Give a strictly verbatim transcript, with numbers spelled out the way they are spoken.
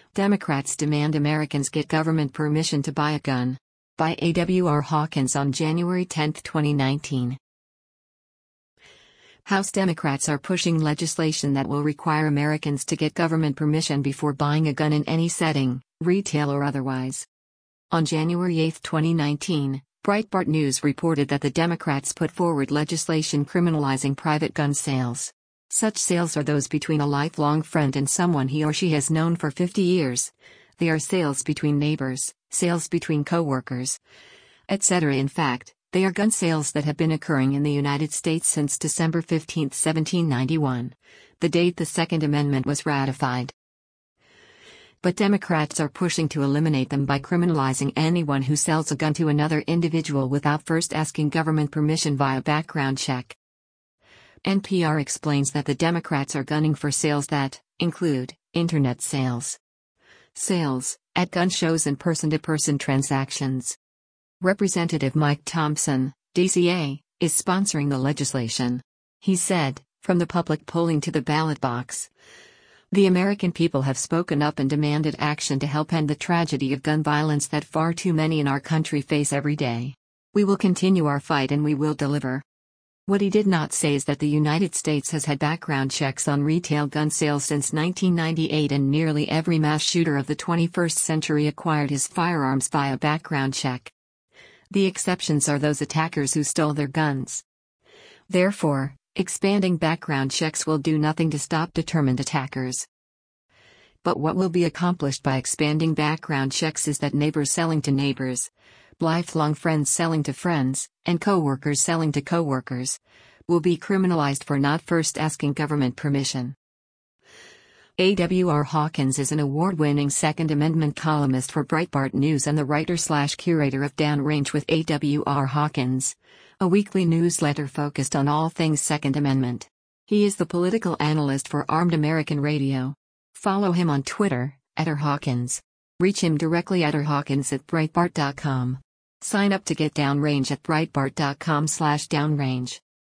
Democrats demand Americans get government permission to buy a gun. By A W R Hawkins on January tenth, twenty nineteen. House Democrats are pushing legislation that will require Americans to get government permission before buying a gun in any setting, retail or otherwise. On January eighth, twenty nineteen, Breitbart News reported that the Democrats put forward legislation criminalizing private gun sales. Such sales are those between a lifelong friend and someone he or she has known for fifty years. They are sales between neighbors, sales between co-workers, et cetera. In fact, they are gun sales that have been occurring in the United States since December fifteenth, seventeen ninety-one, the date the Second Amendment was ratified. But Democrats are pushing to eliminate them by criminalizing anyone who sells a gun to another individual without first asking government permission via background check. N P R explains that the Democrats are gunning for sales that include internet sales, sales at gun shows, and person-to-person transactions. Representative Mike Thompson, D C A, is sponsoring the legislation. He said, "From the public polling to the ballot box, the American people have spoken up and demanded action to help end the tragedy of gun violence that far too many in our country face every day. We will continue our fight and we will deliver." What he did not say is that the United States has had background checks on retail gun sales since nineteen ninety-eight, and nearly every mass shooter of the twenty-first century acquired his firearms via background check. The exceptions are those attackers who stole their guns. Therefore, expanding background checks will do nothing to stop determined attackers. But what will be accomplished by expanding background checks is that neighbors selling to neighbors, lifelong friends selling to friends, and co-workers selling to co-workers will be criminalized for not first asking government permission. A W R Hawkins is an award-winning Second Amendment columnist for Breitbart News and the writer-slash-curator of Downrange with A W R Hawkins, a weekly newsletter focused on all things Second Amendment. He is the political analyst for Armed American Radio. Follow him on Twitter, at R Hawkins. Reach him directly at rhawkins at breitbart dot com. Sign up to get Downrange at breitbart dot com slash downrange.